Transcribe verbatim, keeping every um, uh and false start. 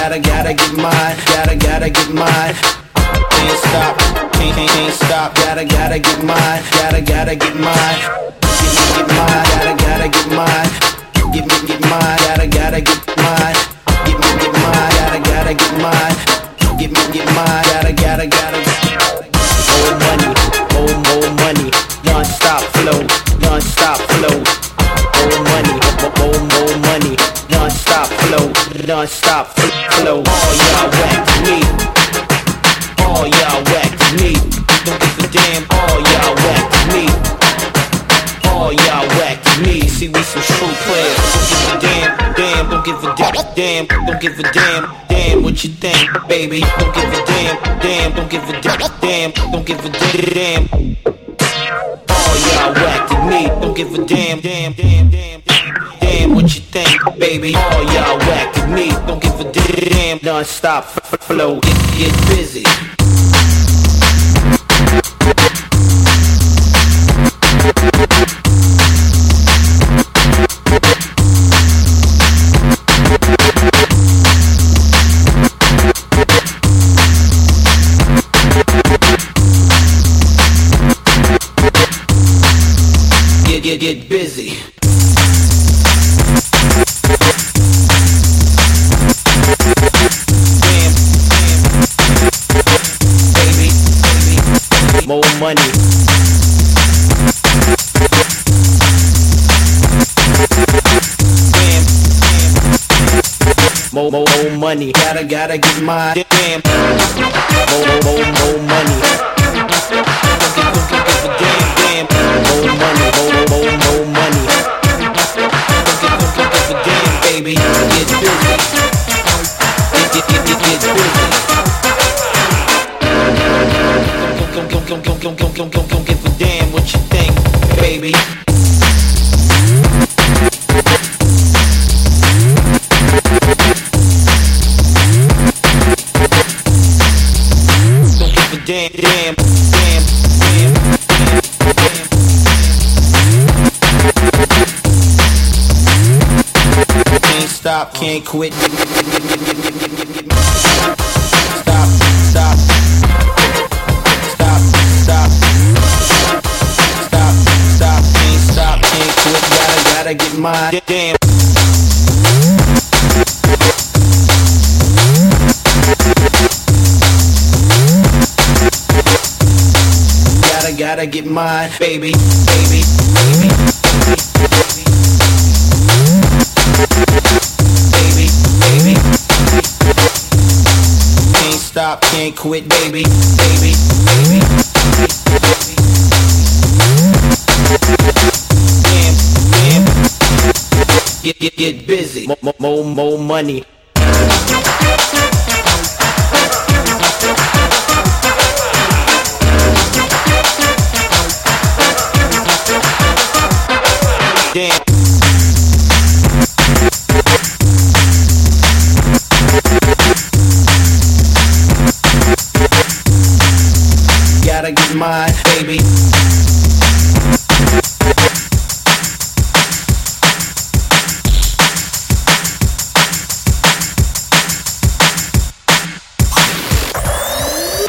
Gotta, gotta get mine. Gotta, gotta get mine. Can't stop, can't, can't, can't stop. Gotta, gotta get mine. Gotta, gotta get mine. Get me, get mine. Gotta, gotta get mine. Get me, get mine. Gotta, gotta get mine. Get me, get mine. Gotta, gotta get mine. Get me, get mine. Gotta, gotta, gotta. More money, more, more money. Non-stop flow, non-stop flow. More money, more, more money. Non-stop flow, non-stop flow. All y'all whack to me. All y'all whack to me. Don't give a damn. All y'all whack to me. All y'all whack to me. See, we some true players. Don't give a damn, damn. Don't give a damn, damn. Don't give a damn, damn. What you think, baby? Don't give a damn, damn. Don't give a damn, damn. Don't give a damn. All y'all whack to me. Don't give a damn, damn, damn, damn, damn. What you think, baby? All y'all whack to me. Don't give a damn. Non-stop flow. Get, get busy. Get, get, get busy. Damn, damn, baby, baby, more money. Damn, damn, more, more, more money. Gotta, gotta get mine. Damn, more, more, more, more money. Don't give, don't give, give a damn, damn. More money, more, more, more money. Don't give, don't give, give a damn, baby. Get busy. Get, get, get, get, get busy. Don't, don't, don't, don't, don't, don't, don't, don't, don't give a damn what you think, baby. Don't give a damn, damn, damn, damn, damn, damn. Can't stop, can't quit. Stop, stop. Stop, stop. Stop, stop, can't stop, can't quit. Gotta, gotta get mine. Damn. Gotta, gotta get mine, baby, baby, baby, baby, baby, baby. Can't stop, can't quit, baby, baby, baby, baby. Damn, damn. Get, get, get busy. More, more, more money.